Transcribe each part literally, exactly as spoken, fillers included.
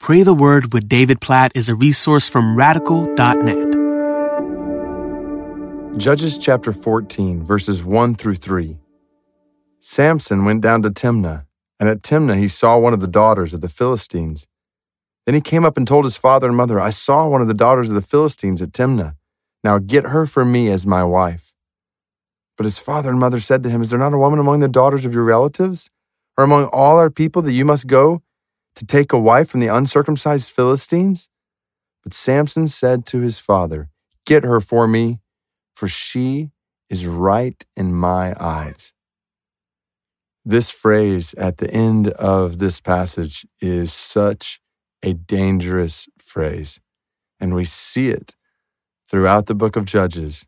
Pray the Word with David Platt is a resource from radical dot net. Judges chapter fourteen, verses one through three. Samson went down to Timnah, and at Timnah he saw one of the daughters of the Philistines. Then he came up and told his father and mother, I saw one of the daughters of the Philistines at Timnah. Now get her for me as my wife. But his father and mother said to him, Is there not a woman among the daughters of your relatives, or among all our people, that you must go to take a wife from the uncircumcised Philistines? But Samson said to his father, Get her for me, for she is right in my eyes. This phrase at the end of this passage is such a dangerous phrase, and we see it throughout the book of Judges.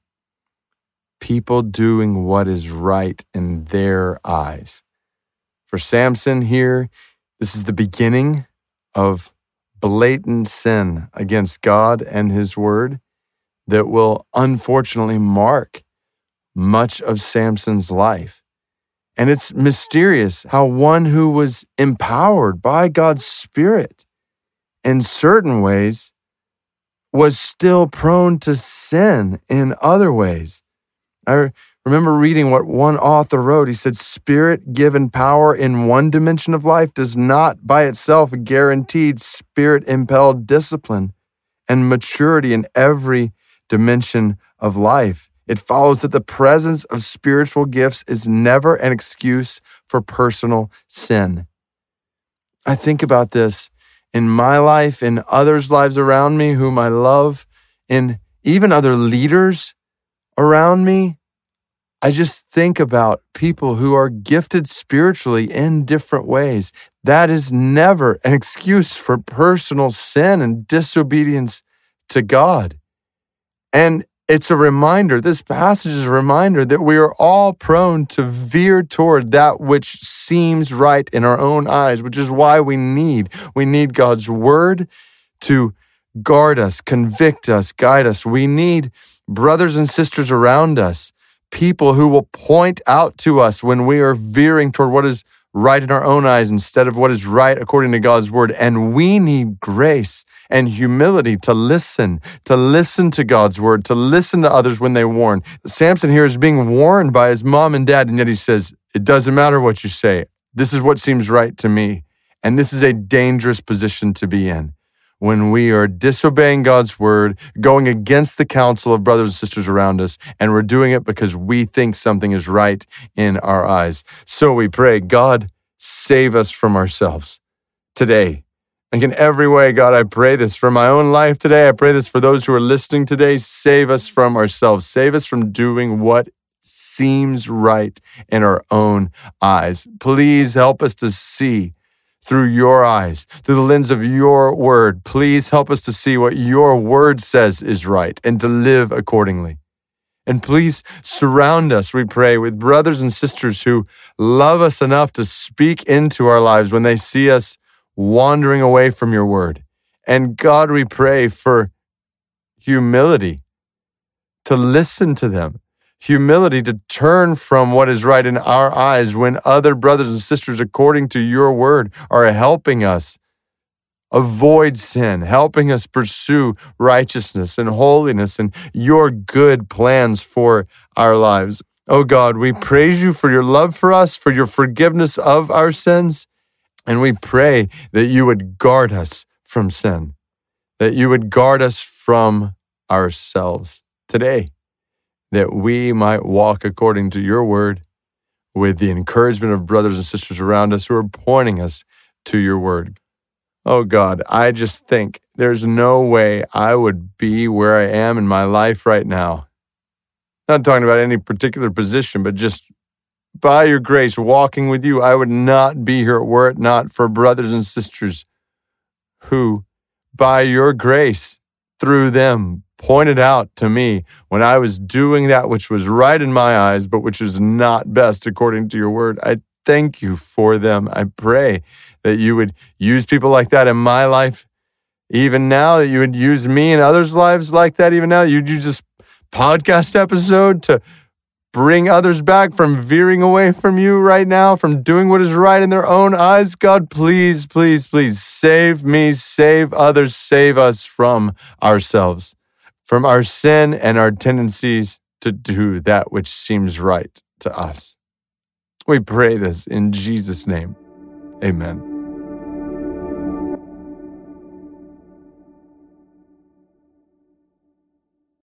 People doing what is right in their eyes. For Samson here, this is the beginning of blatant sin against God and His Word that will unfortunately mark much of Samson's life. And it's mysterious how one who was empowered by God's Spirit in certain ways was still prone to sin in other ways. I remember reading what one author wrote. He said, Spirit-given power in one dimension of life does not by itself guarantee Spirit-impelled discipline and maturity in every dimension of life. It follows that the presence of spiritual gifts is never an excuse for personal sin. I think about this in my life, in others' lives around me whom I love, in even other leaders around me. I just think about people who are gifted spiritually in different ways. That is never an excuse for personal sin and disobedience to God. And it's a reminder, this passage is a reminder that we are all prone to veer toward that which seems right in our own eyes, which is why we need, we need God's Word to guard us, convict us, guide us. We need brothers and sisters around us, people who will point out to us when we are veering toward what is right in our own eyes instead of what is right according to God's Word. And we need grace and humility to listen, to listen to God's Word, to listen to others when they warn. Samson here is being warned by his mom and dad, and yet he says, it doesn't matter what you say. This is what seems right to me. And this is a dangerous position to be in. When we are disobeying God's Word, going against the counsel of brothers and sisters around us, and we're doing it because we think something is right in our eyes. So we pray, God, save us from ourselves today. Like in every way, God, I pray this for my own life today. I pray this for those who are listening today. Save us from ourselves. Save us from doing what seems right in our own eyes. Please help us to see through your eyes, through the lens of your Word. Please help us to see what your Word says is right and to live accordingly. And please surround us, we pray, with brothers and sisters who love us enough to speak into our lives when they see us wandering away from your Word. And God, we pray for humility to listen to them. Humility to turn from what is right in our eyes when other brothers and sisters, according to your Word, are helping us avoid sin, helping us pursue righteousness and holiness and your good plans for our lives. Oh God, we praise you for your love for us, for your forgiveness of our sins, and we pray that you would guard us from sin, that you would guard us from ourselves today, that we might walk according to your Word with the encouragement of brothers and sisters around us who are pointing us to your Word. Oh God, I just think there's no way I would be where I am in my life right now. Not talking about any particular position, but just by your grace, walking with you, I would not be here were it not for brothers and sisters who, by your grace, through them, pointed out to me when I was doing that which was right in my eyes, but which is not best according to your Word. I thank you for them. I pray that you would use people like that in my life, even now, that you would use me in others' lives like that even now. You'd use this podcast episode to bring others back from veering away from you right now, from doing what is right in their own eyes. God, please, please, please save me, save others, save us from ourselves, from our sin and our tendencies to do that which seems right to us. We pray this in Jesus' name. Amen.